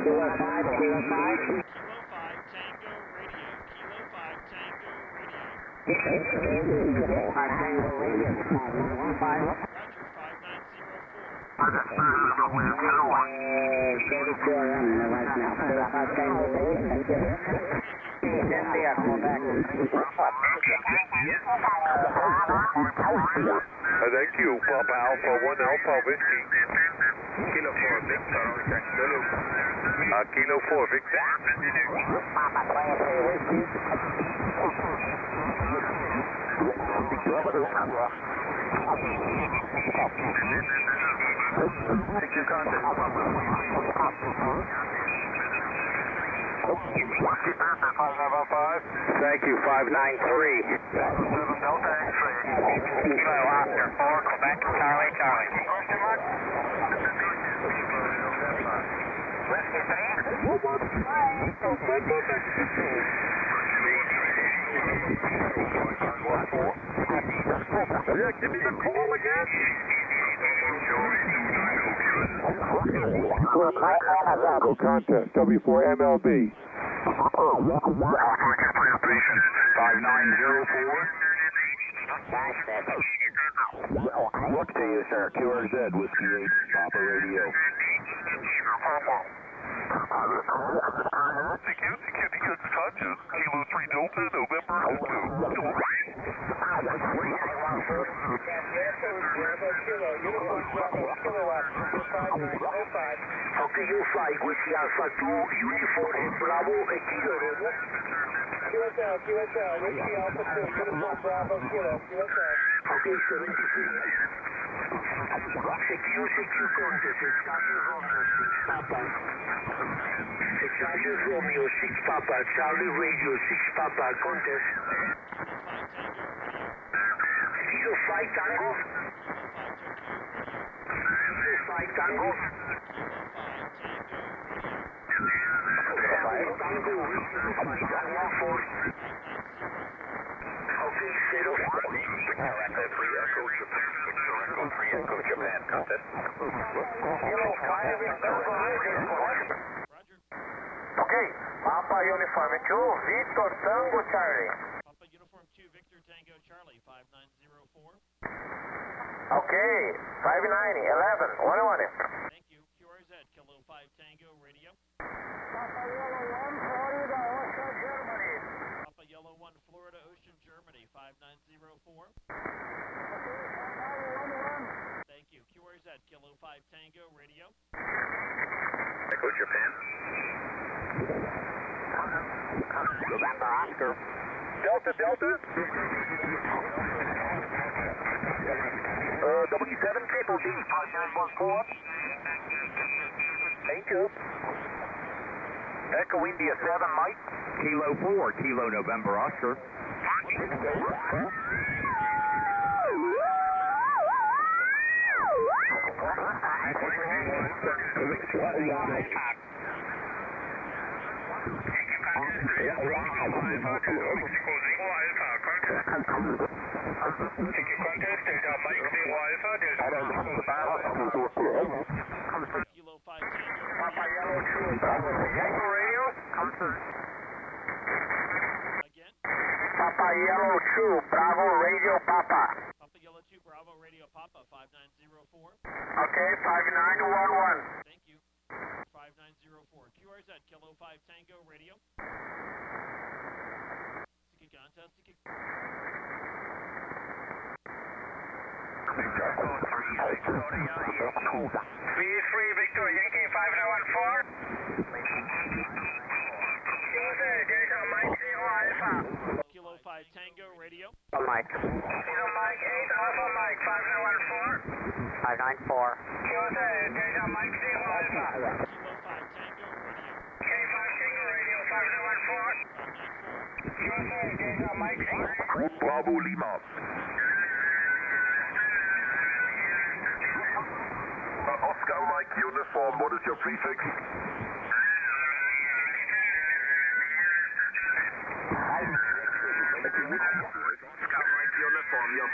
Kilo 5, Kilo 5. Kilo 5 Tango Radio. Kilo 5 Tango Radio. Kilo 5 Tango Radio. 5915. Roger, 5904. David QRM, no right now. Kilo 5 Tango Radio, thank you. Yeah, call back. Thank you, Papa Alpha 1 Alpha Whiskey. Kilo 4, Victor, Zulu. Kilo 4 Victor. Papa 23 Whiskey. Take your contact, Papa. Whiskey Panther 595. Thank you, 593. 7 Delta X-ray. Kilo Oscar 4, Quebec, Charlie, Charlie. Question mark? Whiskey 3. Yeah, give me the call again. Contest W4MLB. Participation 5904. Look to you, sir. QRZ, Whiskey 8, Papa Radio. Security conscious. Kilo 3 Delta, November Okay, you fly Whiskey Alpha 2, Uniform Bravo, Kilo. QSL, Whiskey Alpha 2, Uniform Bravo, Kilo, QSL. Okay, 73. Secure contest, Charlie Romeo 6 Papa. Charlie Romeo 6 Papa, Charlie Radio 6 Papa, contest. Kilo 5 Tango. Kilo 5 Tango. Tango, okay, 0. Echo 3 Echo Japan, contest. Roger. Okay, Papa Uniform 2, Victor Tango Charlie. Papa Uniform 2 Victor Tango Charlie, 5904. Okay, 590, 11, 101. Thank you. QRZ, Kilo 5 Tango Radio. Papa Yellow 1, Florida Ocean, Germany. Papa Yellow 1 Florida Ocean Germany, 5904. Thank you. QRZ, Kilo 5 Tango Radio. Echo Japan. November Oscar. Delta. W7 Triple D, 5914. Thank you. Echo India 7 Mike. Kilo 4, Kilo November Oscar. Kilo 5 Tango Papa Yellow 2, Bravo. Yankee Radio. again. Papa Yellow 2, Bravo Radio Papa. Papa Yellow 2 Bravo Radio Papa, 5904. Okay, 5911. Thank you. 5904. QRZ, Kilo 5 Tango Radio. Sticky contest. B3 Victor Yankee 5914. Delta Mike 0 Alpha. Kilo 5 Tango Radio. Mike. Kilo Mike 8 Alpha Mike 5914. 594. Delta Mike 0 Alpha. Kilo 5 Tango Radio. K5 Tango Radio 5914. Delta Mike 0. Bravo Lima. Oscar Mike Uniform, what is your prefix? Oscar Mike Uniform, you're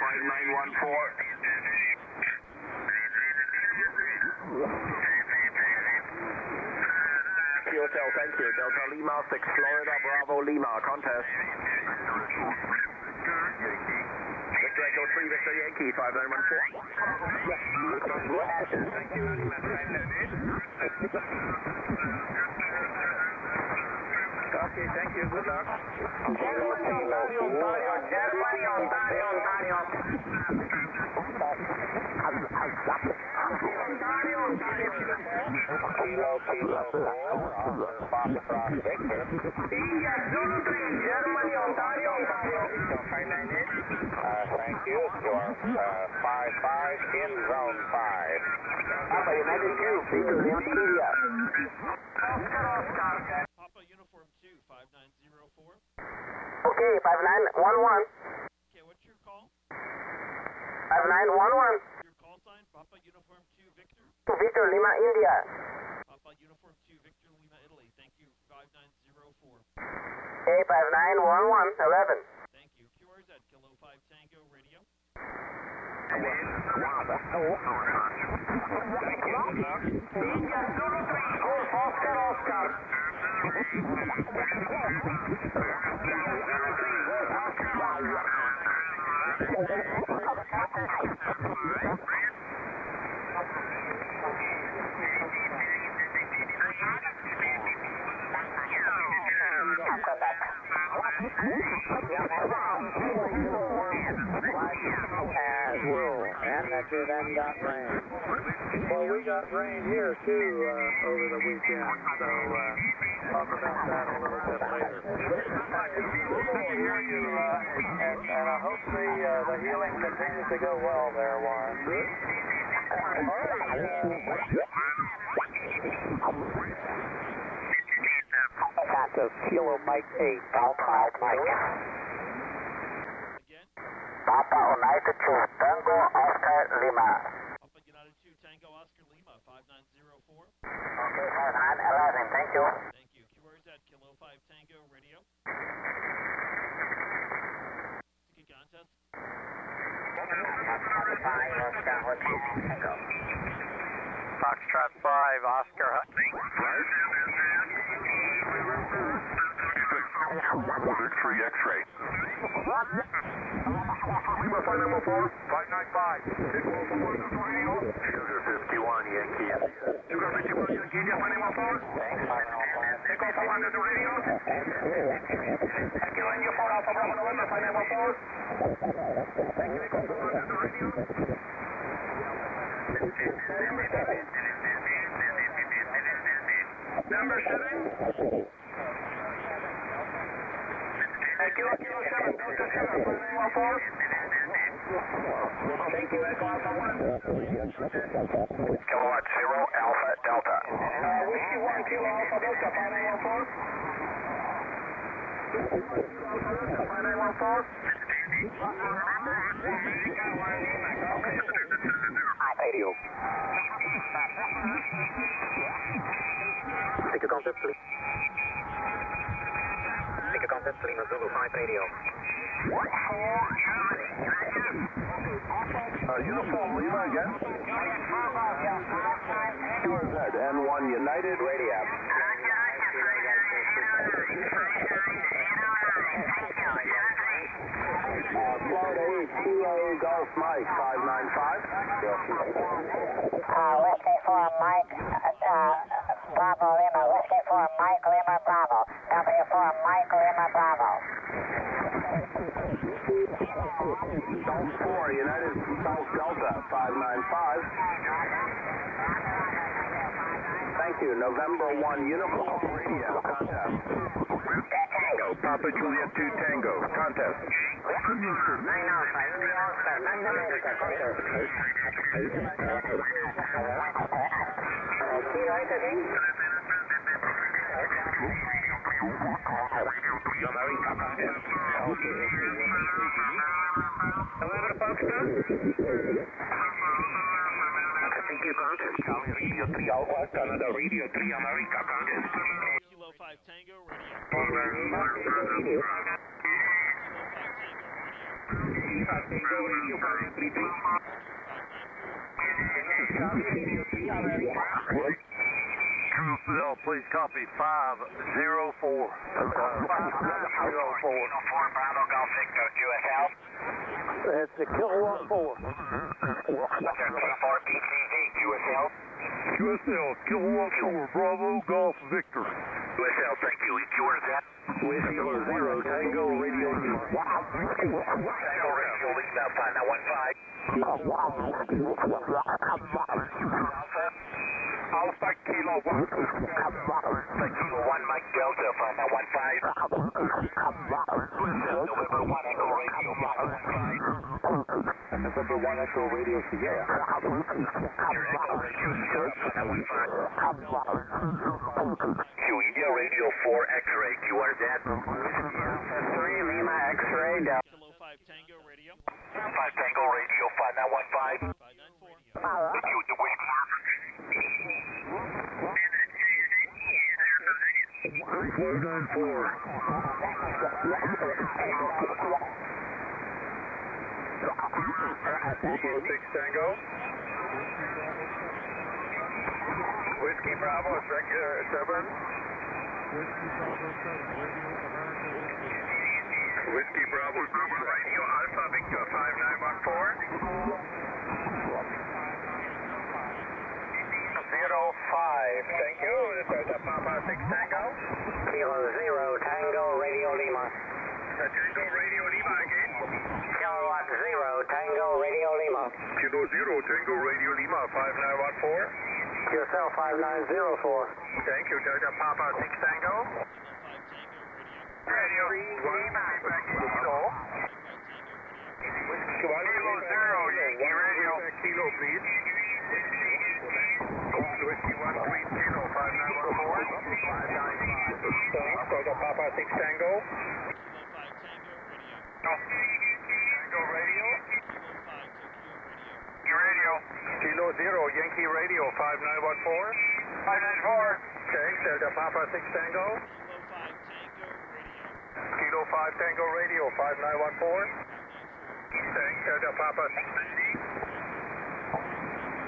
5914. Hotel, thank you. Delta Lima 6 Florida Bravo Lima, contest. Victor Echo 3 Victor Yankee 5914. Thank you, Lima 598. Copy, thank you, good luck. Germany, Ontario, Ontario, Germany, Ontario, Ontario. Ontario, Ontario. Kilo 4, Foxtrot Victor. India, Zulu 3, Germany, Ontario, Ontario. Thank you. You are 5-5 in zone 5. Papa United 2, Victor Lima India. Oscar, Oscar. Papa Uniform 2, 5904. Okay, 5911. Okay, what's your call? 5911. Your call sign, Papa Uniform 2, Victor. Victor Lima India. Papa Uniform 2, Victor Lima, Italy. Thank you, 5904. Okay, 5911, 11. Thank you. QRZ, Kilo 5 Tango Radio. India, Zulu 3, Golf, Oscar, Oscar. And that you then got rain. Well, we got rain here too over the weekend, so talk about that a little bit later. Good to hear you, and I hope the healing continues to go well there, Warren. Contact Kilo Mike 8, Alpha Mike. Again, Papa United 2, Tango Oscar Lima. Papa United 2, Tango Oscar Lima, 5904. Okay, 5911, thank you. Thank you. QRZ, Kilo 5 Tango Radio. Ticket contest. Foxtrot 5, Oscar Hunt. Victory X-ray. Lima 5914, 595. Sugar 51 Yankee. Sugar 51 Yankee, India 5914. Echo 400 to radio. Thank you, India 4 Alpha Bravo November 5914. Thank you, Echo 400 to radio. Number 7. Kilo 7, Delta Sugar 5914. Thank you, Echo Alpha 1. Kilowatt 0 Alpha Delta. Whiskey 1, Kilo Alpha Delta 5914. 5914. Radio. Take a contact, please. Take a contact, Lima Zulu 5 radio. Uniform Lima again. QRZ N1 United Radio. Florida 8 Kilo Golf Mike 595. Whiskey 4 Mike, Bravo Lima, Whiskey 4 Mike Lima Bravo, W4 Mike Lima Bravo. Golf 4 United South Delta 595. Thank you. November 1 Uniform Radio contest. Papa Juliet 2 Tango, contest. Thank you, contest. Radio 3 Alpha, Canada Radio 3 America, contest. Kilo 5 Tango Radio. Radio. Kilo 5 Tango Radio. Tango Radio 533. True Cell, please copy 504. 504. Bravo Golf Victor, QSL. That's the Kilowatt 4. T4 PCZ, QSL. QSL, Kilowatt 4, Bravo, Golf Victor. QSL, thank you. EQRZ. Whiskey 0 Tango Radio Lima. Tango Radio Lima, 5915. Alpha Kilo 1. Alpha Kilo 1, Mike Delta, 5915. November 1, Echo Radio, 515. November 1 Echo Radio Sierra. Your Echo Radio Sierra, 515. Q India Radio 4 X-Ray, QRZ. Alpha 3 Lima X-Ray Delta. Kilo 5 Tango Radio. 5 Tango Radio, 5915. 594. Thank you, the Whiskey. 6 Tango. Whiskey Bravo, it's regular 7. Whiskey Bravo, Radio Alpha Victor 5914. 05, thank you. This is Papa 6 Tango. Kilo 0 Tango Radio Lima. Tango Radio Lima again. Kilowatt 0 Tango Radio Lima. Kilo 0 Tango Radio Lima 5914. QSL 5904. Thank you, Delta Papa 6 Tango. Radio Lima back in Kilo. Kilo 0, Yankee Radio. Kilo, please. Whiskey 1 Queen Kilo 5914. 595. Delta Papa 6 Tango. Tango Radio. Radio. Kilo 0, Yankee Radio 5914. 594. Okay, Delta Papa 6 Tango. Kilo 5 Tango Radio 5914. Thanks, Delta Papa 690.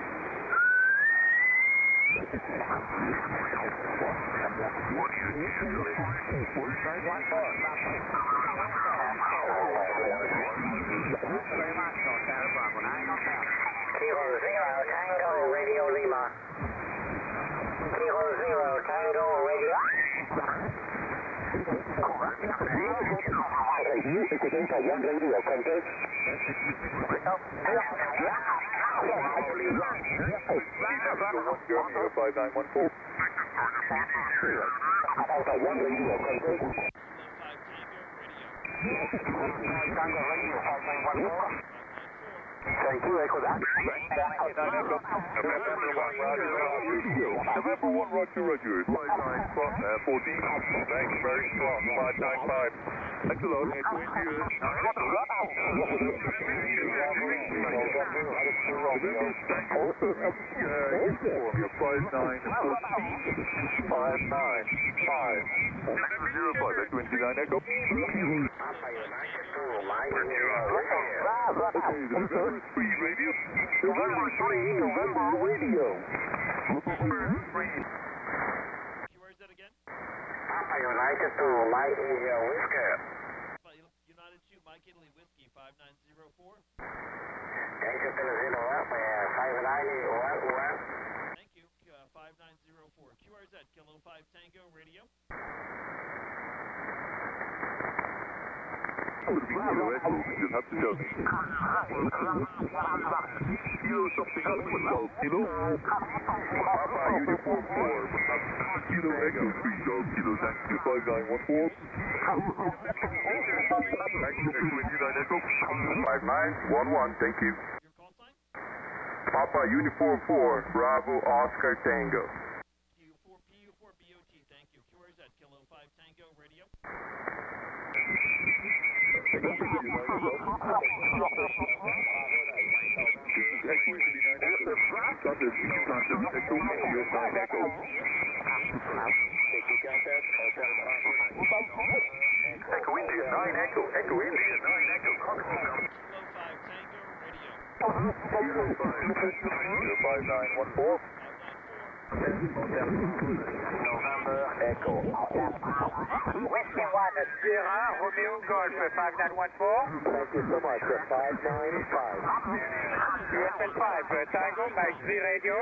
Kilo 0 Tango Radio Lima. Kilo 0 Tango Radio. Thank you, Echo. November 1, Roger, Roger. 5914. Thanks, very strong. 595. Thanks a lot, Echo India. Uniform, 595. 05, Echo India, Echo. November 3 Radio. November 3, November Radio. QRZ again. Papa United to Mike India Whiskey. United 2 Mike Italy Whiskey 5904. Delta 0 up, 590 Thank you. 5904. QRZ Kilo 5 Tango Radio. You'll have to tell me. Kilo something else with Golf Kilo. Papa Uniform 4. Kilo Echo 3 Golf Kilo. Thank you, 5914. Thank you, Echo India, Echo. 5911, thank you. Your call sign? Papa Uniform 4, Bravo Oscar Tango. PU4 BOT. Thank you. QRZ Kilo 5 Tango Radio. Echo India 9 Echo. Echo India 9 Echo. Kilo 5 Tango Radio. 5914. November Echo. Whiskey 1, Sierra, Romeo Golf, 5914. Thank you so much, 595. USL 5, Tango, Mike 3 radio.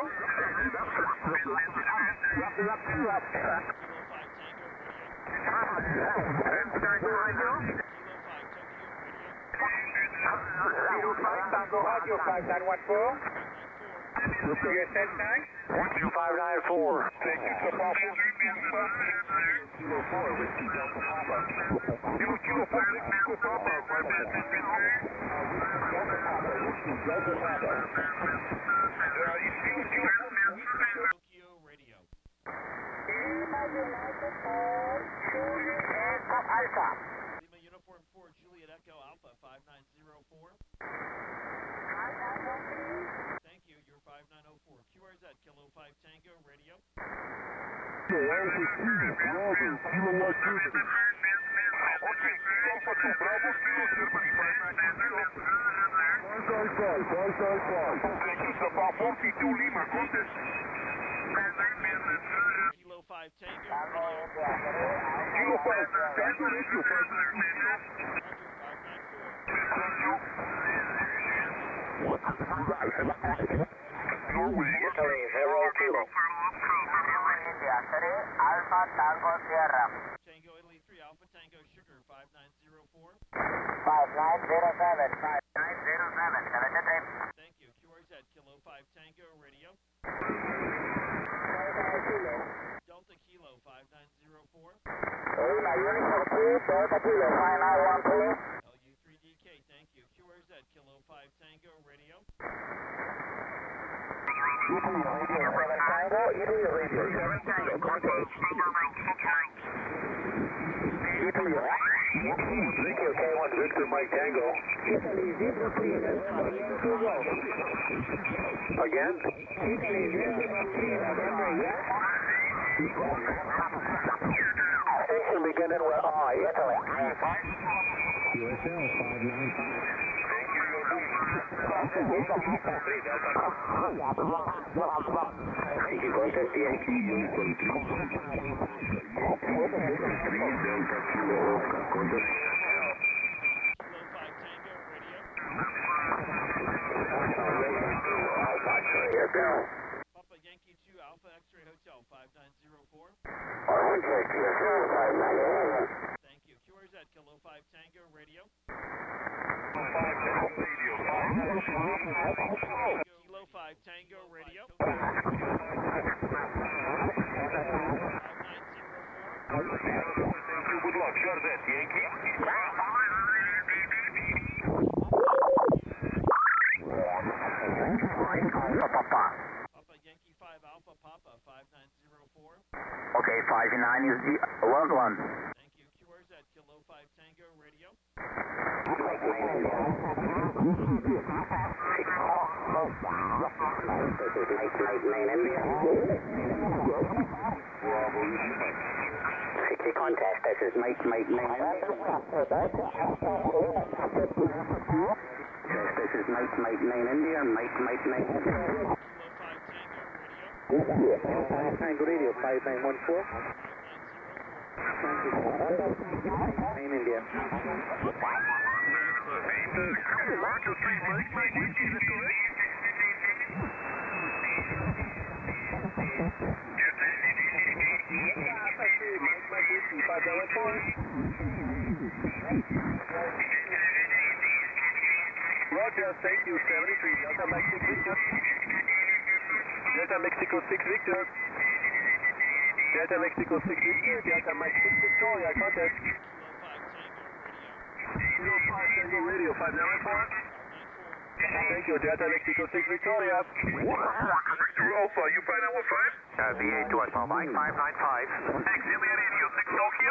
Kilo 5, Tango Radio, 5914. USL 9. 594. Thank you, Kilo 4, Whiskey Delta Papa. Kilo 4, Whiskey Papa, 594. Tokyo Radio. Alpha. Lima Uniform 4, Juliet Echo Alpha 5904. Thank you, you're 5904. QRZ, Kilo 5 Tango Radio. Kilo 5 Tango Radio. Italy, 0 Kilo. India 3, Alpha Tango Sierra. Tango Italy 3, Alpha Tango Sugar 5904. 5907. 5907. Have a good trip. Thank you, QRZ, Kilo 5 Tango Radio. Delta Kilo 5904. Lima Uniform 3, Delta Kilo 5913. LU3DK, thank you. QRZ, Kilo 5 Tango Radio. Tango, Italy Radio. 7 Tango, contact. Italy. Thank you, K1 Victor Mike Tango. Italy 03, Again? Italy 03, November, yes? Station beginning with I. Italy. USL 595. Thank you, contact the Papa Yankee 2, Alpha X-Ray Hotel 5904. Thank you. QRZ, Kilo 5 Tango Radio. Kilo 5 Tango Radio. 5904. Good luck, sure that, Yankee. Papa Yankee 5 Alpha Papa 5904. Okay, 59 is the loved one. Thank you. QRZ, Kilo 5 Tango Radio. Contact, this is Mike 9. This is Mike 9 India, Mike 9. Kilo 5 Tango Radio. Tango Radio 5914. Main India. Roger, thank you, 73, Delta Mexico 6 Victor. Delta Mexico 6 Victor. Delta Mexico 6 Victor, Delta Mike 6 Victoria, contact. Kilo 5 Tango Radio. 5 594. Thank you, Delta Mexico 6 Victoria. Alpha, you 5915? BA2 Alpha Mike 595. Thanks, India Radio 6 Tokyo.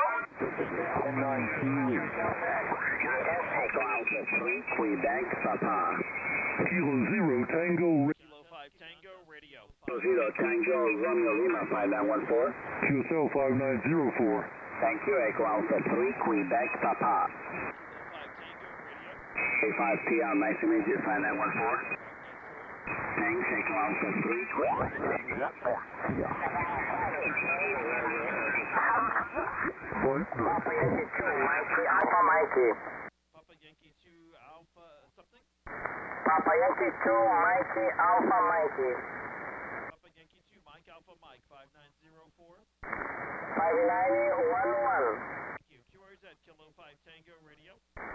Quebec, Papa. Kilo 0 Tango Kilo 5 Tango Radio. 0 Tango, Romeo Lima 5914. QSL 5904. Thank you, Echo Alpha 3, Quebec, Papa. Kilo 5 Tango Radio. A5 PR, nice to meet you, 5914. Tango Alpha 3. Papa Yankee 2, Mikey, Alpha Mikey. Papa Yankee 2 Alpha something. Papa Yankee 2, Mikey, Alpha Mikey. Papa Yankee 2 Mike Alpha Mike 5904. 5911. Thank you. QRZ Kilo 5 Tango Radio.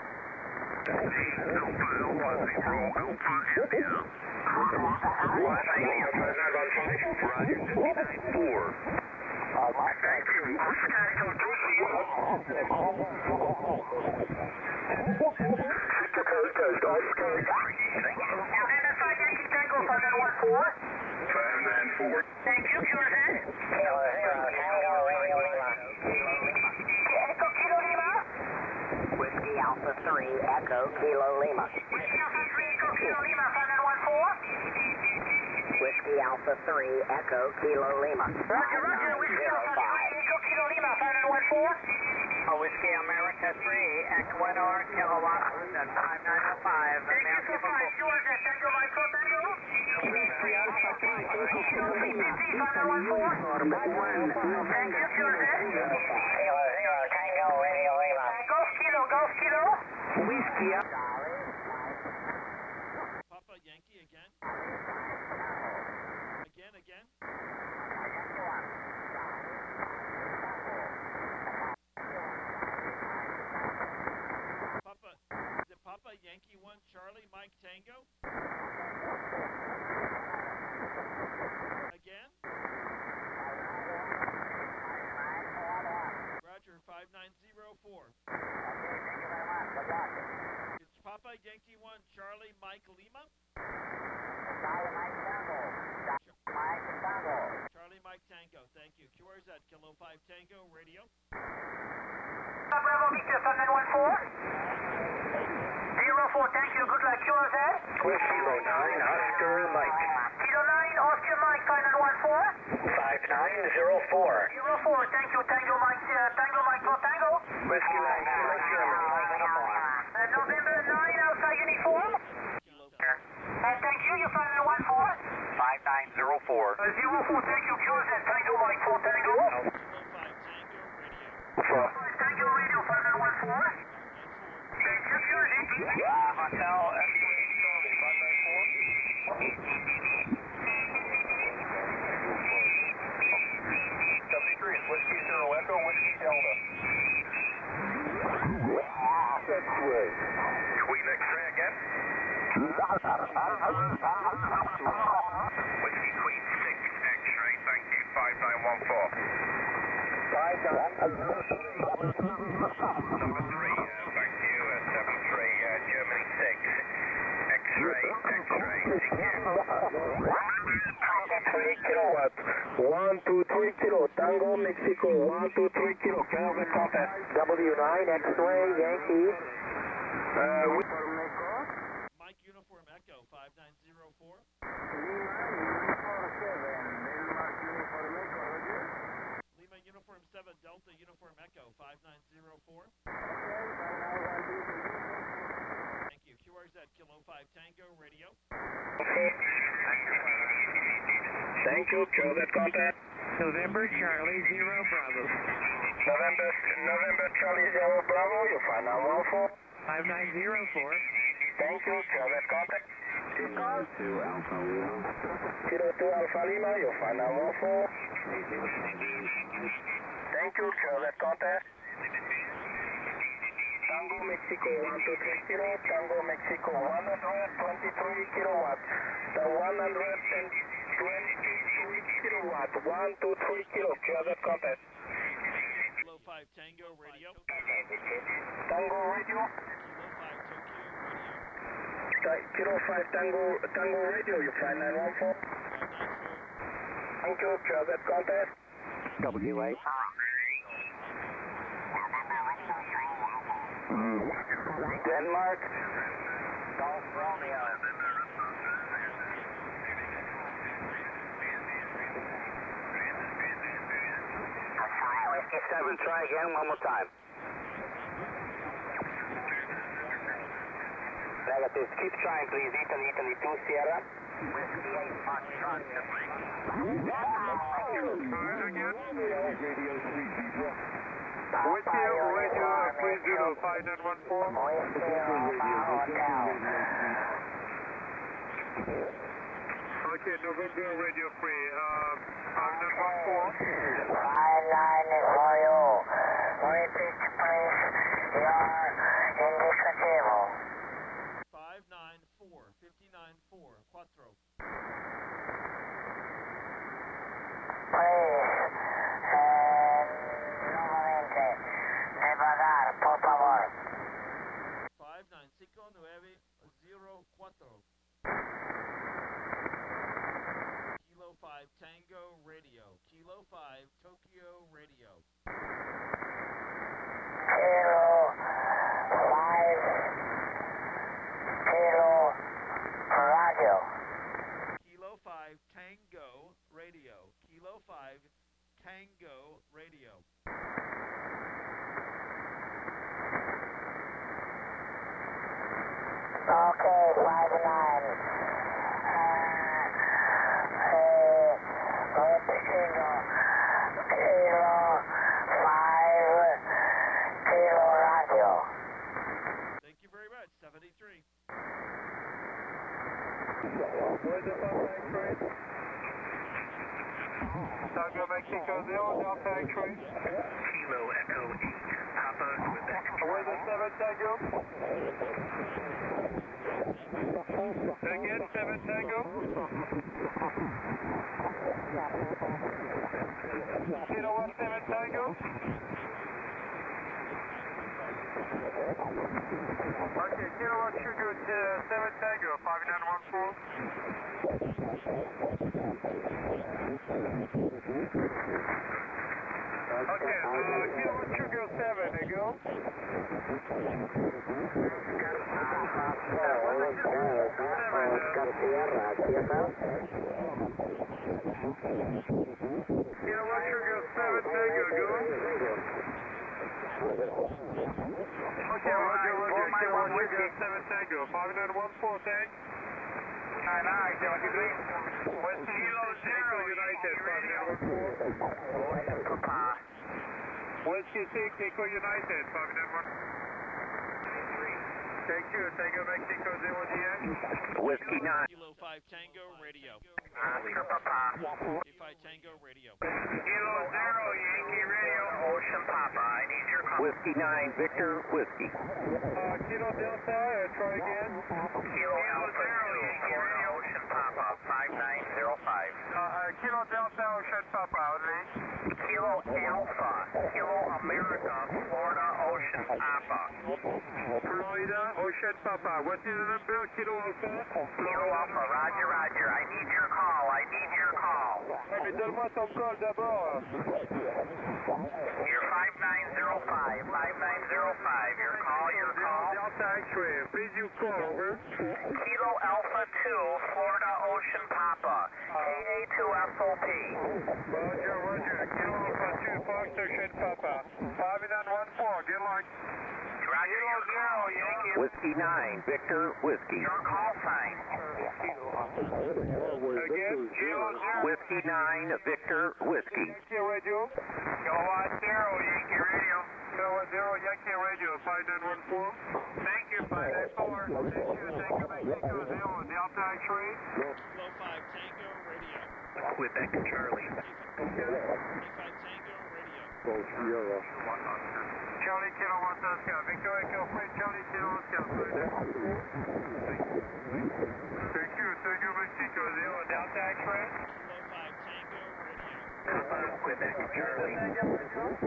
Thank you, QRZ. Kilo 0, Tango Radio Lima. Echo Kilo Lima. Whiskey Alpha 3, Echo Kilo Lima. Whiskey Alpha 3, Echo Kilo Lima, 5914. Whiskey Alpha 3, Echo Kilo Lima. Roger, roger, Whiskey Alpha 3, Echo Kilo Lima, 5914. Whiskey America 3, Ecuador, kilowatt, 5905. Thank you, so far. QRZ, Tango Mike 4 Tango. Whiskey Alpha 3, Kilo 350, 5914. Thank you, QRZ. Kilo 0, Tango Radio Lima. Golf Kilo. Whiskey Papa Yankee again. Again. Papa, is it Papa Yankee 1 Charlie Mike Tango? Again? Roger, 5904. It's Papa Yankee 1 Charlie Mike Lima? Charlie Mike Tango, thank you. QRZ Kilo 5 Tango Radio. Bravo Victor, 5914. 04, thank you. Good luck, QRZ. Kilo 9, Oscar Mike. Kilo 9, Oscar Mike, 5914. 5904. 04, thank you. Tango Mike 4 Tango. Whiskey 9, Kilo November 9, Alpha Uniform. Kilo Thank you, you're 5914. 5904. 04, thank you. QRZ, Tango Mike 4 Tango. Kilo 5 Tango Radio. Tango Radio, 5914. Thank you, QRZ. Hotel Whiskey Zero Echo, Whiskey Delta. Tweet X-ray again. Whiskey Tweet 6 X-ray, thank you, 5914. Number 3, thank you, 73, Germany 6. X-ray, thank you. 3 kilowatts. 1, 2, 3 kilo. Tango Mexico. 1, 2, 3 kilo. Calvin contact. W9 X-ray Yankee. Mike Uniform Echo 5904. Lima Uniform 7 Delta Uniform Echo 5904. Thank you. QRZ Kilo 5 Tango Radio. Thank you. Calvin contact. November Charlie 0 Bravo. November Charlie 0 Bravo. You find out 14. 5904. Thank you. Calvin contact. Kilo 2 Alpha Lima. Kilo 2 Alpha Lima. You find out 14. Thank you. Calvin contact. Tango Mexico 1, 2, 3 kilo. Tango Mexico 123 kilowatts. The 123 kilowatt. 1, 2, 3 kilo. Calvin contact. Kilo 5 Tango Radio. Tango radio. Kilo 5 Tokyo Radio. Kilo 5 Tango radio. You find 914. 594. Thank you. Calvin contact. W8. Denmark. Golf Romeo. 7, try again one more time. Negative. Keep trying, please. Italy 2 Sierra. Whiskey 8 Foxtrot. Again. Radio 3 Zebra. Whiskey Radio 305914. Whiskey Alpha Hotel. Okay, November Radio 3, 5914. 59 is for you. Repeat, please. Your indicativo. 594, 594, Quattro. Please. Nuevamente. Devagar, por favor. 59594. Kilo 5 Tango Radio. Kilo 5 Tokyo Radio. Kilo 5. Kilo Radio. Kilo 5 Tango Radio. Kilo 5 Tango Radio. Okay, 59. Kilo 5 Kilo Radio. Thank you very much. 73. Where's the Papa X-ray? Tango Mexico 0, Delta X-ray. Kilo Echo 8, Papa Quebec. Where's the 7 Tango? Again, 7 Tango. Kilo 1 7 Tango. Okay, Kilo 1 Sugar 7 Tango, 5914. Okay, Kilo 1 Sugar 7, there you go. Kilo 1 Sugar 7 Tango, go. Okay, Roger, Kilo 1 Sugar 7 Tango, 5914, thank. 99, 73. West Kilo 0, United, 5914. Whiskey 6, Echo United, 5914. Thank you, Tango Mexico 0 DX. Whiskey 9. Kilo 5 Tango Radio. Oscar Papa. 5 Tango Radio. Kilo 0, Yankee Radio. Ocean Papa, I need your call. Whiskey 9, Victor, Whiskey. Kilo Delta, try again. Kilo Alpha 2, Florida Ocean Papa, 5905. Kilo Delta, Ocean Papa, only. Kilo Alpha, Kilo America, Florida Ocean Papa. Florida, Ocean Papa. What is the number? Kilo Alpha? Kilo Alpha, Roger, Roger. I need your call, I need your call. Mais donne-moi ton call d'abord. Your 5905, 5905. Your call, your call. Delta X-ray, please you call, over. Kilo Alpha 2, Florida Ocean Papa, KA2FOP. Roger, Roger. Kilo Alpha 2, Fox Ocean Papa. 5914, good luck. Roger, Kilo your call, 0, Yankee. Whiskey 9, Victor, Whiskey. Your call sign. Again, Kilo 0. Whiskey 9, Victor, Whiskey. Yankee Radio. Kilo 10, Yankee Radio. Kilo 0, Yankee Radio, 5914. Thank you, 594. Thank you, Tango Mexico 0, Delta X-ray. Kilo 5 Tango Radio. Quebec Charlie. 5 Tango Radio. Charlie Kilo 1 Oscar, Victor Echo Freight, Charlie Kilo Oscar. Thank you, Tango Mexico 0, Delta X-ray. Kilo 5 Tango Radio. Papa Quebec Charlie. Kilo 5 Tokyo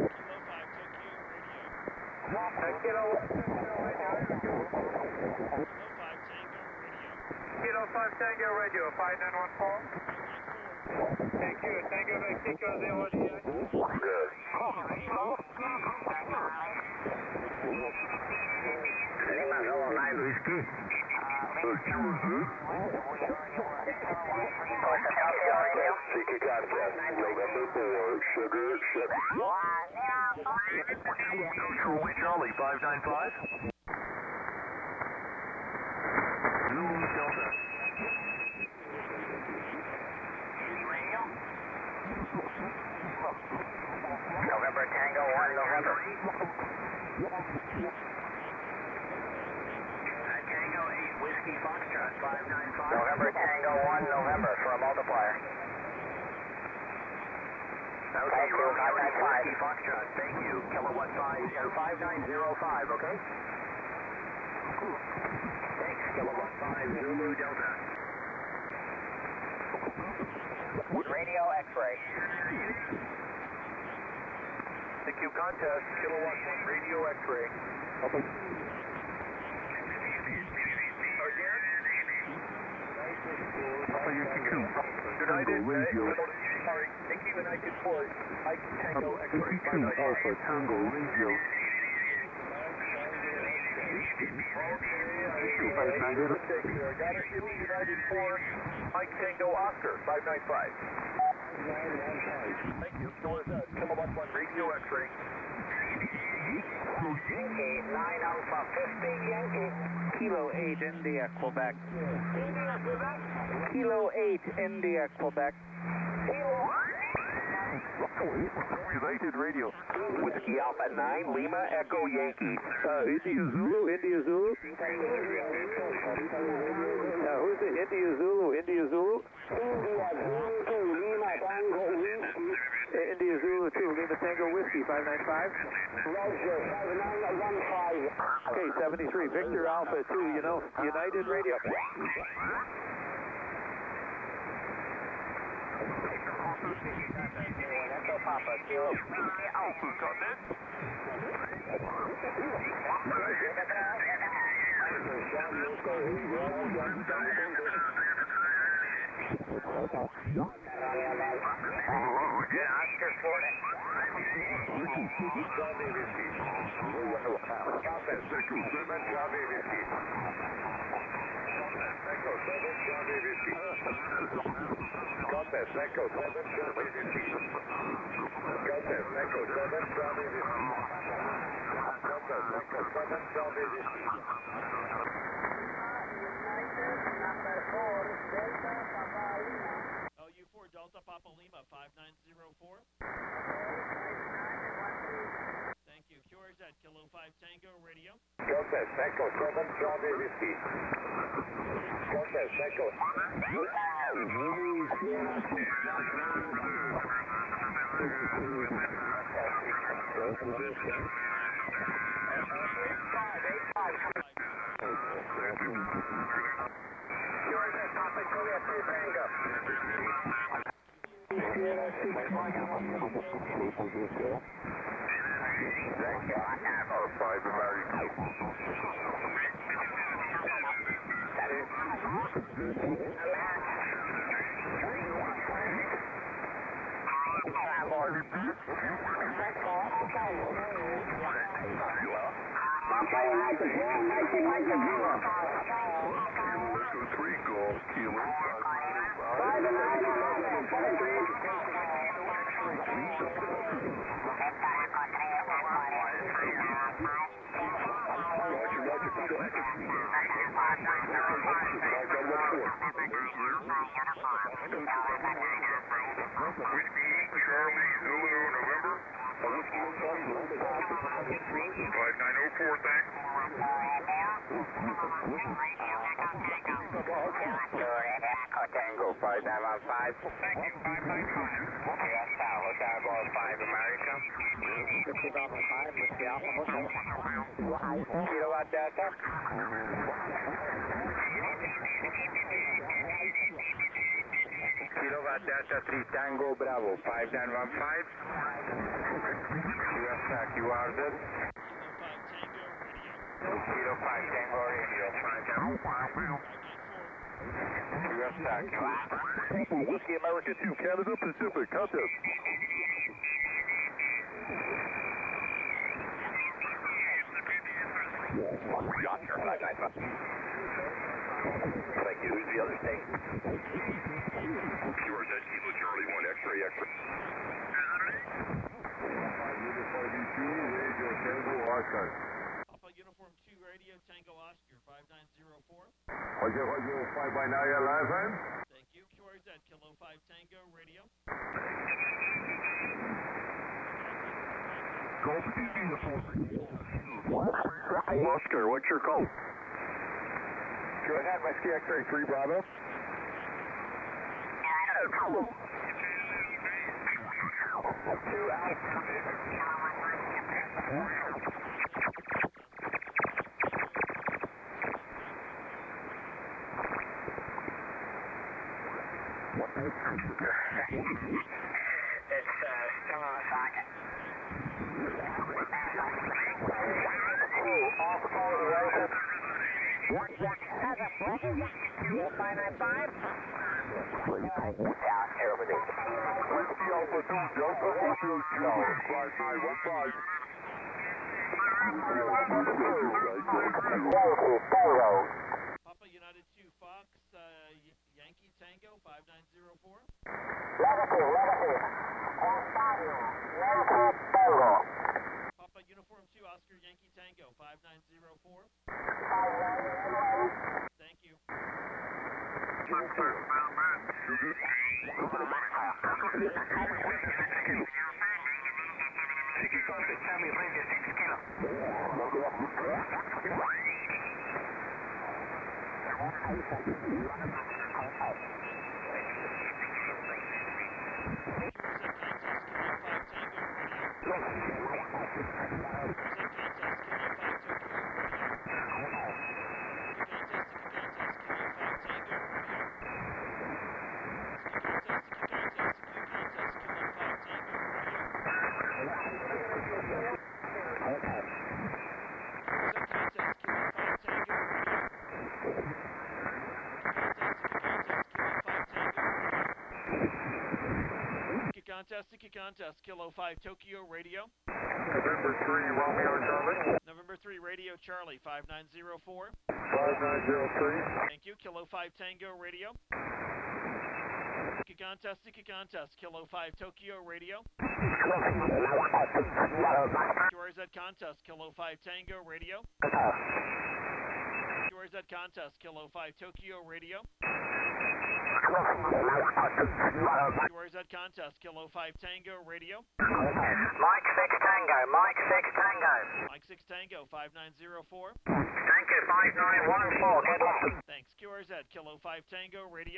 Radio. Kilo 1 Kilo 5 Tango Radio. Kilo 5 Tango Radio, 5914. 594. Thank you, Tango Mexico 0 DX. Good. Whiskey. Seeking contact. November 4, Sugar, Sugar. Charlie, 595. November. Tango 8, Whiskey Foxtrot 595. November Tango 1, November for a multiplier. That was Thank you, Romeo 8, 595. Whiskey Foxtrot. Thank you. Kilowatt 5905, okay? Thanks, Kilowatt 5, Zulu Delta. Radio X-ray. Thank you, contest, kilowatt 1, radio X-ray. United, sorry, Nicky United 4, Mike Tango X-ray. Alpha Tango Radio. Got it, United 4, Mike Tango Oscar 595. Thank you, kilowatt 1, radio X-ray. Yankee 9 Alpha 50 Yankee. Kilo 8, India, Quebec. Kilo 8, India, Quebec. United Radio. Whiskey Alpha 9, Lima Echo Yankee. India Zulu, India Zulu. Who's the India Zulu? India Zulu? India Zulu 2, Lima Tango Whiskey 595. Roger, 5915. Okay, 73, Victor Alpha 2, United Radio. Echo Papa, Kilo Alpha. Yeah, Oscar 40. LU4 Delta Papa Lima 5904. Thank you. QRZ Kilo 5 Tango Radio. Contest, Echo 7, Charlie Whiskey. Contest, Echo. Tango 5915. Thank you, 595. Yes, Hotel Golf 5 America. 595, Whiskey Alpha Hotel. Kilowatt Delta. Kilowatt Delta 3 Tango Bravo 5915. Yes, you are good. Kilo 5 Tango Radio 5915. US TAC. Whiskey America 2, Canada Pacific, contest. Oscar 595. Thank you. Who's the other state? QRZ Kilo Charlie 1, X-ray, X-ray. Radio Tango Oscar. Alpha Uniform 2 Radio Tango Oscar 5904. Roger, 5 by 9, Alavan. Thank you. QRZ Kilo 5 Tango Radio. Golf India 4. Oscar, what's your call? Go ahead, Whiskey X-ray 3 Bravo. It's still on the socket. Whiskey Alpha 2, Delta Hotel Kilo, 5915. Papa United 2 Fox, Yankee Tango 5904. Papa Uniform 2 Oscar Yankee Tango 5904. Thank you. Contest, Kilo 5 Tokyo Radio. November 3 Romeo Charlie. November 3 Radio Charlie 5904. 5903. Thank you. Kilo 5 Tango Radio. Contest, Kilo 5 Tokyo Radio. QRZ Contest, Kilo 5 Tango Radio. QRZ Contest, Kilo 5 Tokyo Radio. QRZ Contest, Kilo 5 Tango Radio. Mike 6 Tango, Mike 6 Tango. Mike 6 Tango 5904. Thank you, 5914, good luck. Thanks. QRZ Kilo 5 Tango Radio.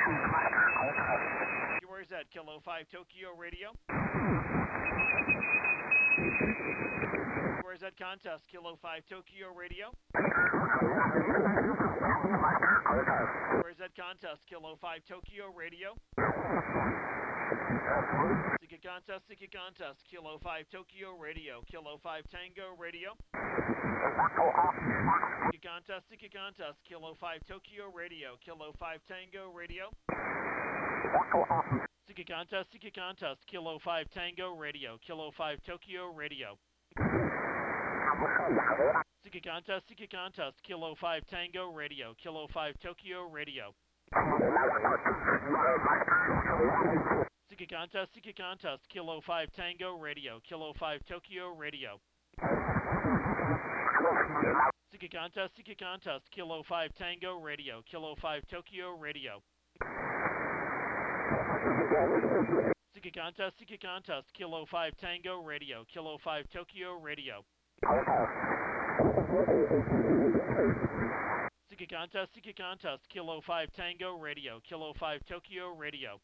QRZ Kilo 5 Tokyo Radio. QRZ Contest, Kilo 5 Tokyo Radio. QRZ Contest, Kilo 5 Tokyo Radio. Sika Contest, Kilo 5 Tokyo Radio. Kilo 5 Tango Radio. Sika Contest, Kilo 5 Tokyo Radio. Kilo 5 Tango Radio. Sika Contest, Kilo 5 Tango Radio. Kilo 5 Tokyo Radio. Sika Contest, Kilo 5 Tango Radio. Kilo 5 Tokyo Radio. Sika Contest, Kilo 5 Tango Radio. Kilo 5 Tokyo Radio. Sika Contest, Kilo 5 Tango Radio. Kilo 5 Tokyo Radio. Sika Contest, Kilo 5 Tango Radio. Kilo 5 Tokyo Radio. Sika Contest, Kilo 5 Tango Radio. Kilo 5 Tokyo Radio.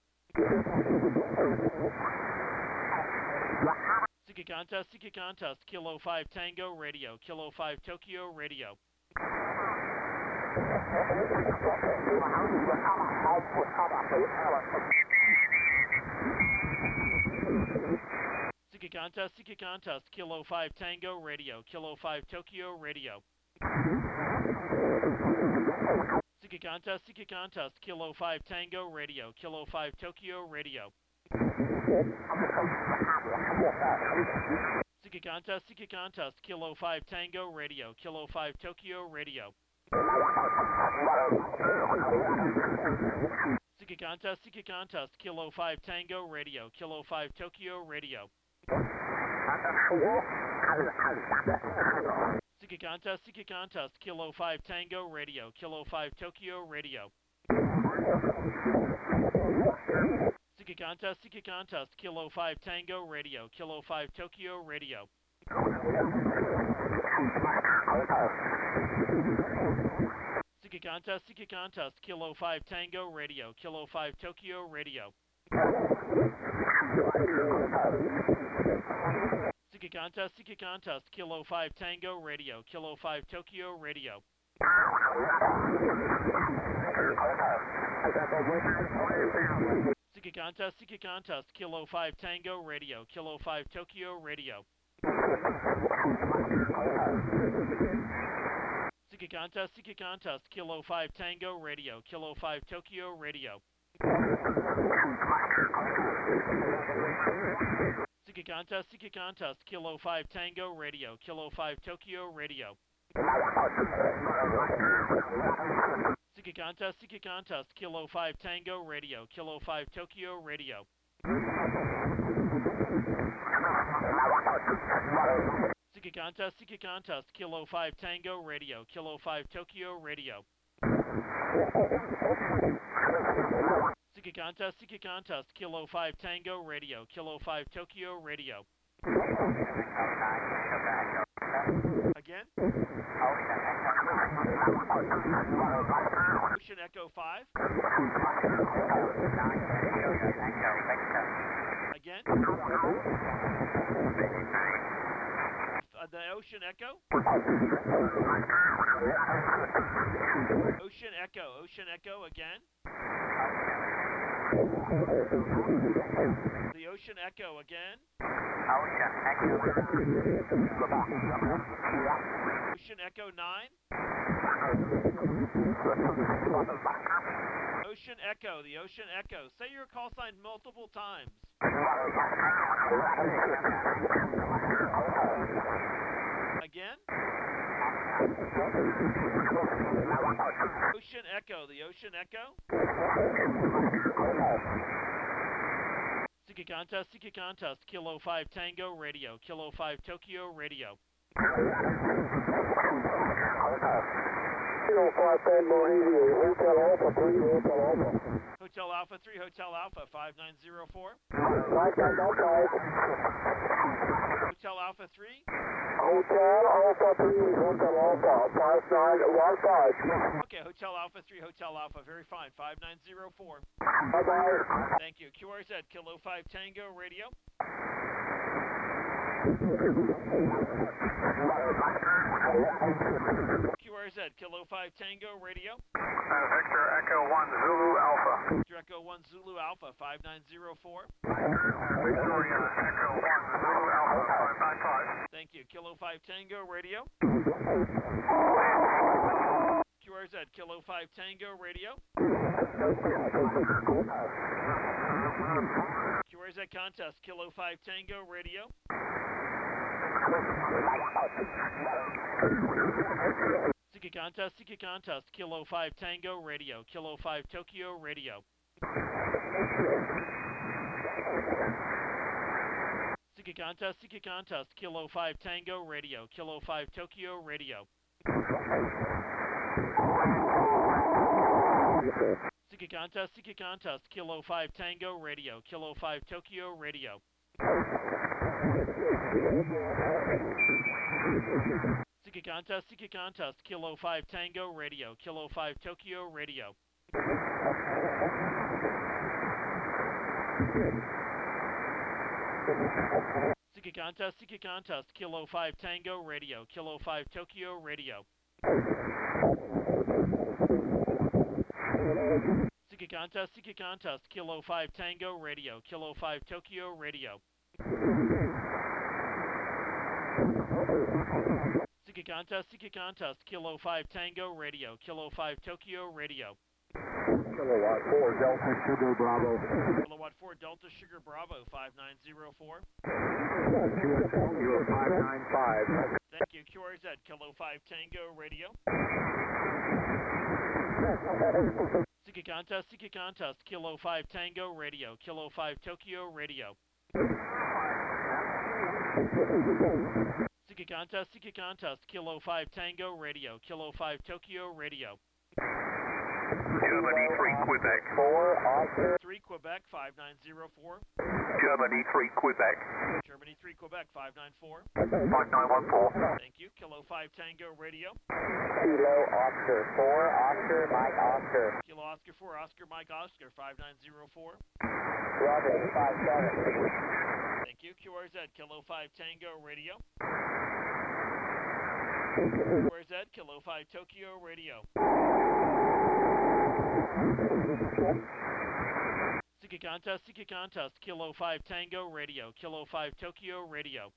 Sika Contest, Kilo 5 Tango Radio. Kilo 5 Tokyo Radio. Sika Contest, Kilo 5 Tango Radio. Kilo 5 Tokyo Radio. Sika Contest, Kilo 5 Tango Radio. Kilo 5 Tokyo Radio. Sika Contest, Kilo 5 Tango Radio. Kilo 5 Tokyo Radio. Sika Contest, Kilo 5 Tango Radio. Kilo 5 Tokyo Radio. Sika Contest, Kilo 5 Tango Radio. Kilo 5 Tokyo Radio. Sika Contest, Kilo 5 Tango Radio. Kilo 5 Tokyo Radio. Seeker contest, Kilo 5 Tango Radio, Kilo 5 Tokyo Radio. Seeker contest, Kilo 5 Tango Radio, Kilo 5 Tokyo Radio. Seeker contest, Kilo 5 Tango Radio, Kilo 5 Tokyo Radio. Seeker contest, Kilo 5 Tango Radio, Kilo 5 Tokyo Radio. Seeker contest, Kilo 5 Tango Radio, Kilo 5 Tokyo Radio. Seeker contest, Kilo 5 Tango Radio, Kilo 5 Tokyo Radio. Seeker contest, Kilo 5 Tango Radio, Kilo 5 Tokyo Radio. Seeker contest, Kilo 5 Tango Radio, Kilo 5 Tokyo Radio. Again? Ocean Echo 5. Again? The Ocean Echo? Ocean Echo again? The Ocean Echo again? Ocean Echo 9? Ocean Echo, the Ocean Echo. Say your call sign multiple times. Again? Ocean Echo, the Ocean Echo. Seeker contest, Kilo 5 Tango Radio, Kilo 5 Tokyo Radio. Kilo 5 Tango Radio, Hotel Alpha 3, Hotel Alpha. Hotel Alpha 3, Hotel Alpha 5904. 5905. Hotel Alpha 3. Hotel Alpha 3, Hotel Alpha 5915. Okay, Hotel Alpha 3, Hotel Alpha, very fine, 5904. Bye-bye. Thank you. QRZ, Kilo 5 Tango Radio. QRZ, Kilo 5 Tango Radio. Victor Echo 1 Zulu Alpha. Victor Echo 1 Zulu Alpha 5904. Victoria Echo 1 Zulu Alpha 595. Thank you. Kilo 5 Tango Radio. QRZ, Kilo 5 Tango Radio. QRZ contest, Kilo 5 Tango Radio. Seeker contest, Kilo 5 Tango Radio, Kilo 5 Tokyo Radio. Seeker contest, Kilo 5 Tango Radio, Kilo 5 Tokyo Radio. Seeker contest, Kilo 5 Tango Radio, Kilo 5 Tokyo Radio. Seeker contest, Kilo 5 Tango Radio, Kilo 5 Tokyo Radio. Seeker contest, Kilo 5 Tango Radio, Kilo 5 Tokyo Radio. Seeker contest, Kilo 5 Tango Radio, Kilo 5 Tokyo Radio. Seeker contest, Kilo 5 Tango Radio, Kilo 5 Tokyo Radio. Kilowatt 4 Delta Sugar Bravo. Kilowatt 4 Delta Sugar Bravo 5904. 595. Thank you. QRZ, Kilo 5 Tango Radio. Seeker contest, Kilo 5 Tango Radio, Kilo 5 Tokyo Radio. Seeker contest, Kilo 5 Tango Radio, Kilo 5 Tokyo Radio. Kilo Germany 3 Quebec. 4, Oscar. 3 Quebec 5904. Germany 3 Quebec. Germany 3 Quebec 594. 5914. Thank you. Kilo 5 Tango Radio. Kilo Oscar 4, Oscar, Mike Oscar. Kilo Oscar 4 Oscar Mike Oscar 5904. Roger, 57. Thank you. QRZ Kilo 5 Tango Radio. QRZ Kilo 5 Tokyo Radio. Siki contest, Kilo 5 Tango Radio, Kilo 5 Tokyo Radio.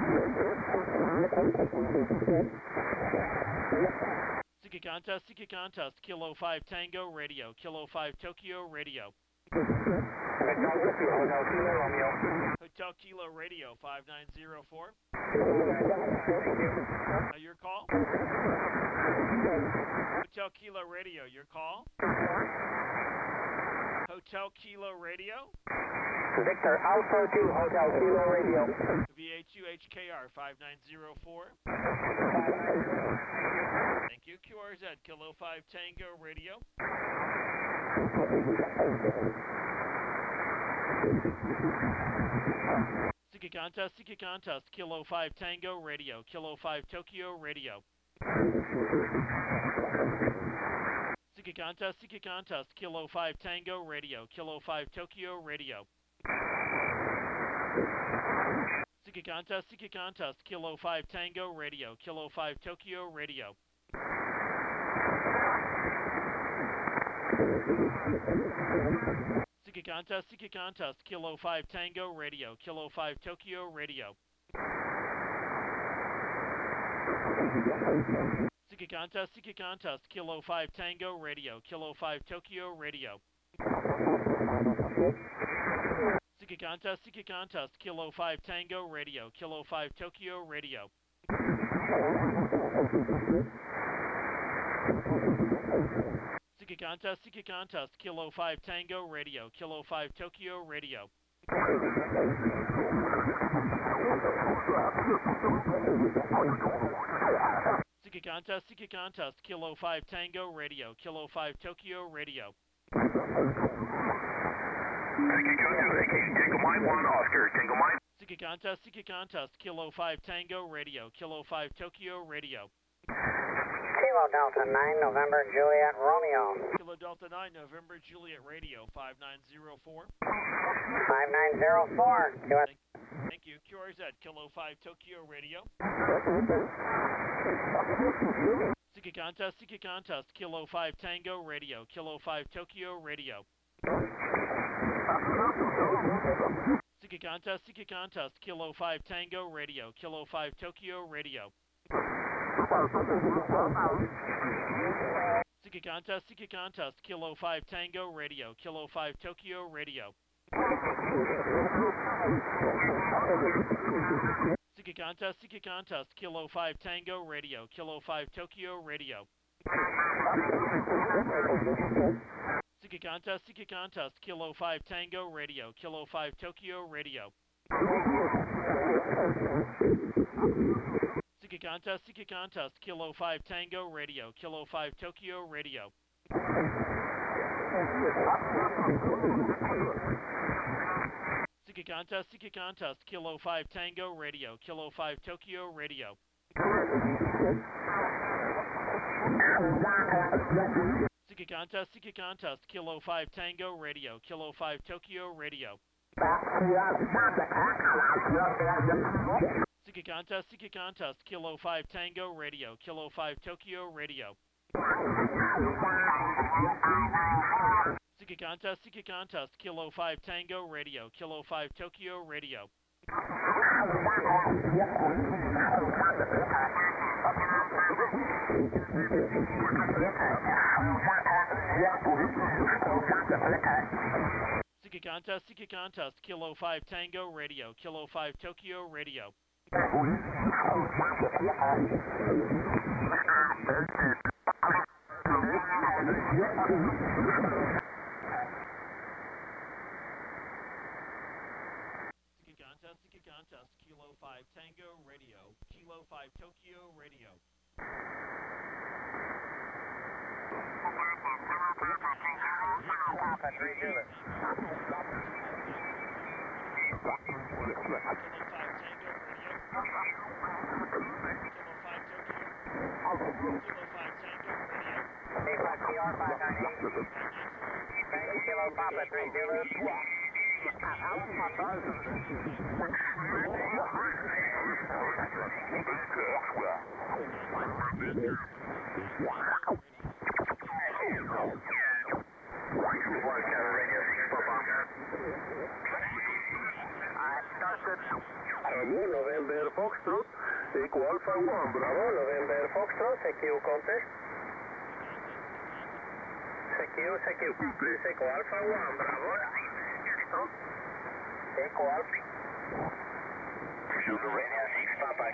Siki contest, Kilo 5 Tango Radio, Kilo 5 Tokyo Radio. Hotel Kilo Radio 5904. Your call? Hotel Kilo Radio, your call? Hotel Kilo Radio? Victor Alpha 2, Hotel Kilo Radio. VA2HKR 5904. Thank you. QRZ Kilo 5 Tango Radio. Siki contest, Kilo 5 Tango Radio, Kilo 5 Tokyo Radio. Siki contest, Kilo 5 Tango Radio, Kilo 5 Tokyo Radio. Siki contest, Kilo 5 Tango Radio, Kilo 5 Tokyo Radio. Siki contest, Kilo 5 Tango Radio, Kilo 5 Tokyo Radio. Siki contest, Kilo 5 Tango Radio, Kilo 5 Tokyo Radio. Siki contest, Kilo 5 Tango Radio, Kilo 5 Tokyo Radio. Siki contest, Kilo 5 Tango Radio, Kilo 5 Tokyo Radio. Siki contest, Kilo 5 Tango Radio, Kilo 5 Tokyo Radio. Tango Mike 1, Oscar. Tango Mike. Siki contest, Kilo 5 Tango Radio, Kilo 5 Tokyo Radio. Kilo Delta 9, November Juliet Romeo. Kilo Delta 9, November Juliet Radio, 5904. 5904. Thank you. QRZ, Kilo 5 Tokyo Radio. Siki contest, Kilo 5 Tango Radio, Kilo 5 Tokyo Radio. Siki contest, Kilo 5 Tango Radio, Kilo 5 Tokyo Radio. Siki contest, Kilo 5 Tango Radio, Kilo 5 Tokyo Radio. Siki contest, Kilo 5 Tango Radio, Kilo 5 Tokyo Radio. Siki contest, Kilo 5 Tango Radio, Kilo 5 Tokyo Radio. Siki contest, Kilo 5 Tango Radio, Kilo 5 Tokyo Radio. Siki contest, Kilo 5 Tango Radio, Kilo 5 Tokyo Radio. Siki contest, Kilo 5 Tango Radio, Kilo 5 Tokyo Radio. Siki contest, Kilo 5 Tango Radio, Kilo 5 Tokyo Radio. Siki contest, Kilo 5 Tango Radio, Kilo 5 Tokyo Radio. Siki contest, Kilo 5 Tango Radio, Kilo 5 Tokyo Radio. Siki contest, Kilo 5 Tango Radio, Kilo 5 Tokyo Radio. Papa 3 Zulu. Lima PR 598. Thank you, Kilo Papa 3 Zulu. November Foxtrot, Echo Alpha 1, Bravo. November Foxtrot, CQ contest. CQ. Echo Alpha 1, Bravo. Echo Alpha. Sugar Radio 6 Papa,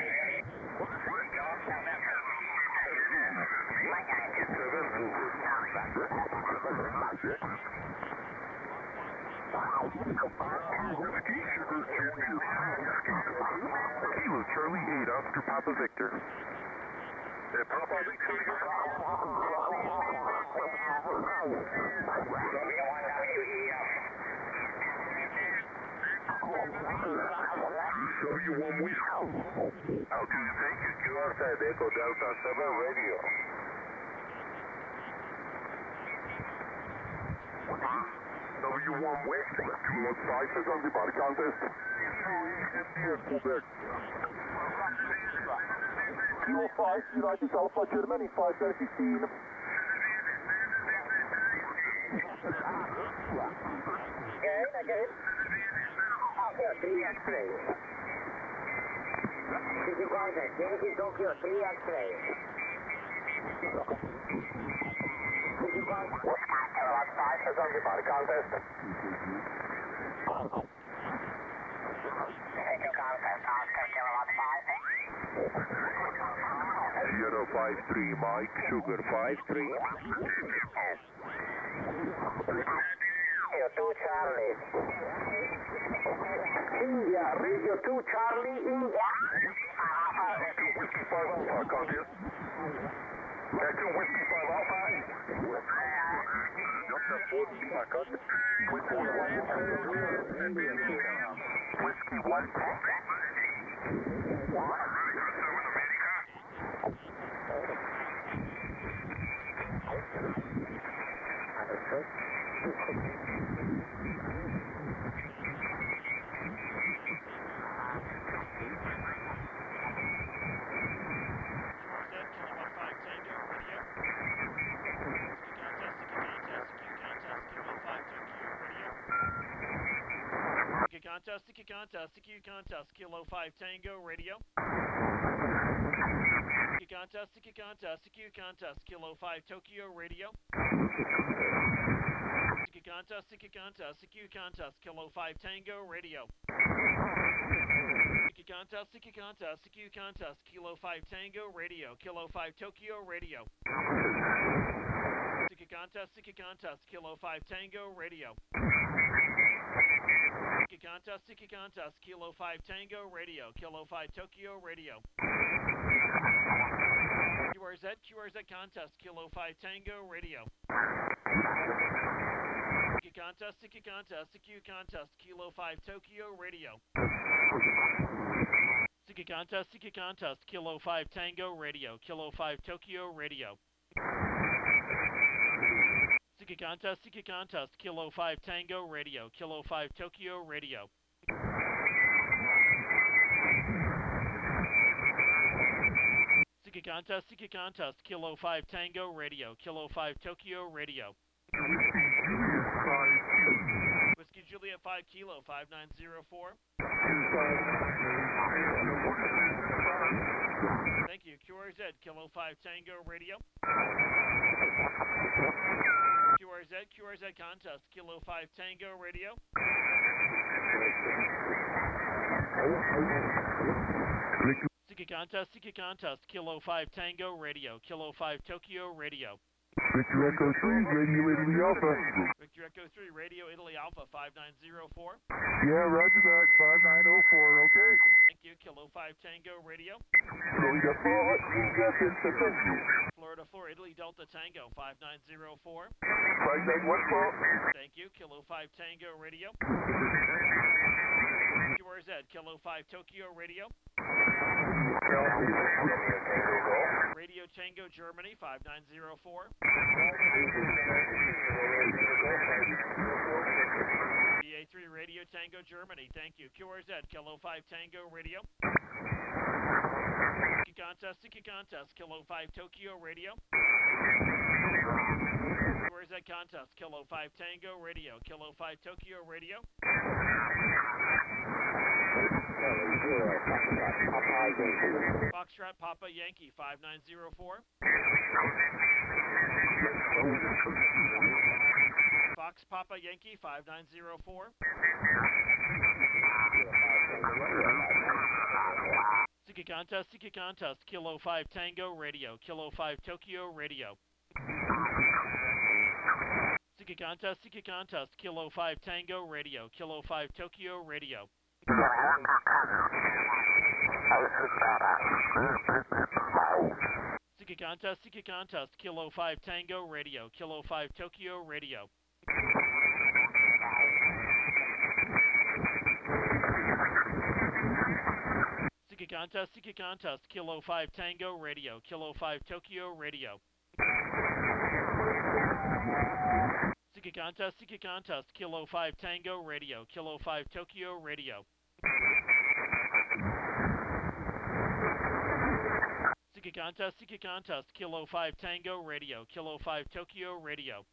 Kilo Charlie 8, Oscar Papa Victor. Papa Victor. W1 Whiskey. Altitude thank you, QR side Echo Delta 7 Radio. W1 West, 215 is on the body contest. Kilo 5, United Alpha Germany 516. Again. Tokyo 3 X-ray. CQ contact, Yankee Tokyo 3 X-ray. CQ contact. Kilowatt 5 is on the body contest. CQ contact, Oscar Kilowatt 5. Sierra 53 Mike, Sugar 53. Radio 2 Charlie. India, Radio 2 Charlie, India. Whiskey 5 Alpha contest. Echo Whiskey 5 Alpha. Whiskey 1 CQ contest, Kilo 5 Tango Radio. CQ contest, Kilo 5 Tokyo Radio. CQ contest, Kilo 5 Tango Radio. CQ contest, Kilo 5 Tango Radio, Kilo 5 Tokyo Radio. CQ contest, Kilo 5 Tango Radio. CQ contest, Kilo 5 Tango Radio, Kilo 5 Tokyo Radio. QRZ contest, Kilo 5 Tango Radio. CQ contest, Kilo 5 Tokyo Radio. CQ contest, Kilo 5 Tango Radio, Kilo 5 Tokyo Radio. CQ contest, Kilo 5 Tango Radio, Kilo 5 Tokyo Radio. CQ contest, Kilo 5 Tango Radio, Kilo 5 Tokyo Radio. Whiskey Juliet 5 Kilo 5904. Thank you. QRZ Kilo 5 Tango Radio. QRZ contest Kilo 5 Tango Radio. CQ contest Kilo 5 Tango Radio, Kilo 5 Tokyo Radio. Victor Echo 3, Radio Italy Alpha. Victor Echo 3, Radio Italy Alpha 5904. Yeah, roger that, 5904, okay. Thank you, Kilo 5 Tango Radio. Florida 5, Florida 4, Italy Delta Tango, 5904. 5914. Thank you, Kilo 5 Tango Radio. QRZ, Kilo 5 Tokyo Radio. Radio Tango Germany, 5904. BA3 Radio Tango Germany, thank you. QRZ, Kilo 5 Tango Radio. Siki Contest, Kilo 5 Tokyo Radio. QRZ Contest, Kilo 5 Tango Radio, Kilo 5 Tokyo Radio. Foxtrot Papa Yankee, 5904. Fox Papa Yankee, 5904. Siki Contest, Kilo 5 Tango Radio, Kilo 5 Tokyo Radio. Siki Contest, Kilo 5 Tango Radio, Kilo 5 Tokyo Radio. Siki Contest, Kilo 5 Tango Radio, Kilo 5 Tokyo Radio. Siki Contest, Kilo 5 Tango Radio, Kilo 5 Tokyo Radio. Siki Contest, Kilo 5 Tango Radio, Kilo 5 Tokyo Radio. Siki Contest, Kilo 5 Tango Radio, Kilo 5 Tokyo Radio.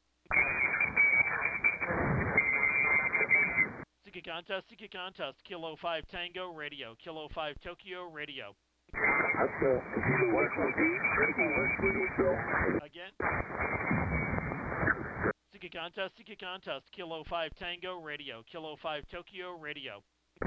Siki Contest, Kilo 5 Tango Radio, Kilo 5 Tokyo Radio. Again. Siki Contest, Kilo 5 Tango Radio, Kilo 5 Tokyo Radio.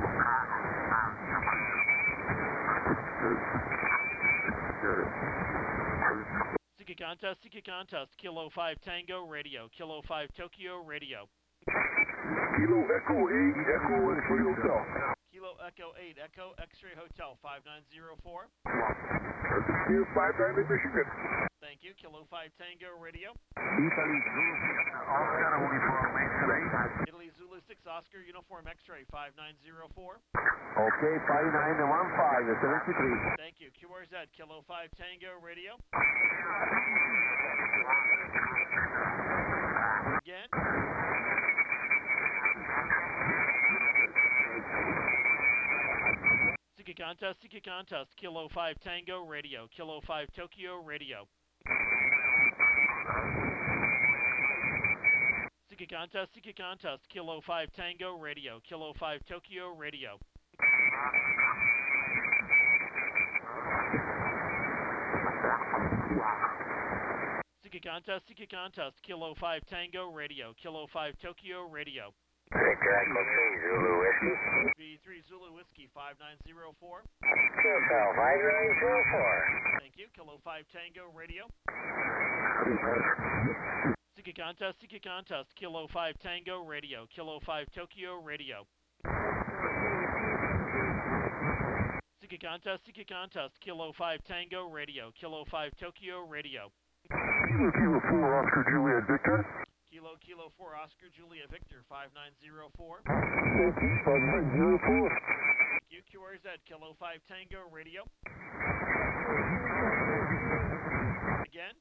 Siki Contest, Kilo 5 Tango Radio, Kilo 5 Tokyo Radio. Kilo Echo 8, Echo X-Ray Hotel. Kilo Echo 8, Echo X-Ray Hotel, 5904. Here, 59 Michigan. Thank you, Kilo 5 Tango Radio. Italy Oscar Uniform X-Ray. Italy Zulu 6 Oscar Uniform X-Ray, 5904. Okay, 5915, 73. Thank you, QRZ, Kilo 5 Tango Radio. Again. Siki Contest, Kilo 5 Tango Radio, Kilo 5 Tokyo Radio. Siki Contest, Kilo 5 Tango Radio, Kilo 5 Tokyo Radio. Siki Contest, Kilo 5 Tango Radio, Kilo 5 Tokyo Radio. Victor Echo 3, Zulu Whiskey. V3 Zulu Whiskey, 5904. QSL 5904. Thank you, Kilo 5 Tango Radio. Siki Contest, Kilo 5 Tango Radio, Kilo 5 Tokyo Radio. Siki Contest, Kilo 5 Tango Radio, Kilo 5 Tokyo Radio. Kilo 4 Oscar Juliet Victor. Kilo 4 Oscar Julia Victor, 5904. 5904. Thank you, QRZ, Kilo 5 Tango Radio. Again.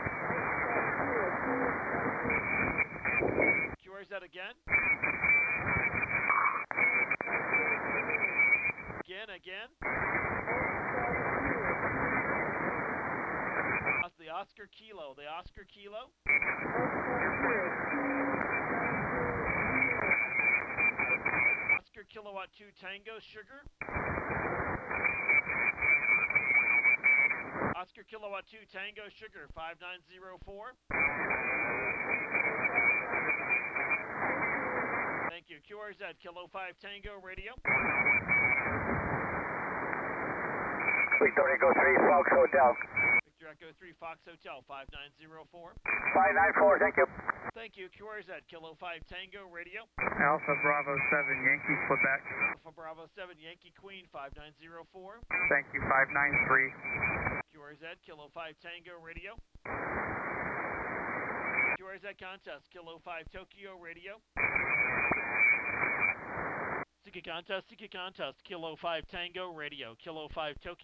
QRZ again. Again. The Oscar Kilo. Oscar Kilowatt 2 Tango Sugar. Oscar Kilowatt 2 Tango Sugar, 5904. Thank you. QRZ, Kilo 5 Tango Radio. Victor Echo 3, Fox Hotel. Victor Echo 3, Fox Hotel, 5904. 594, thank you. Thank you. QRZ, Kilo 5 Tango Radio. Alpha Bravo 7, Yankee, Quebec. Alpha Bravo 7, Yankee Queen, 5904. Thank you, 593. QRZ, Kilo 5 Tango Radio. QRZ contest, Kilo 5 Tokyo Radio. Seeker contest, Kilo 5 Tango Radio, Kilo 5 Tokyo.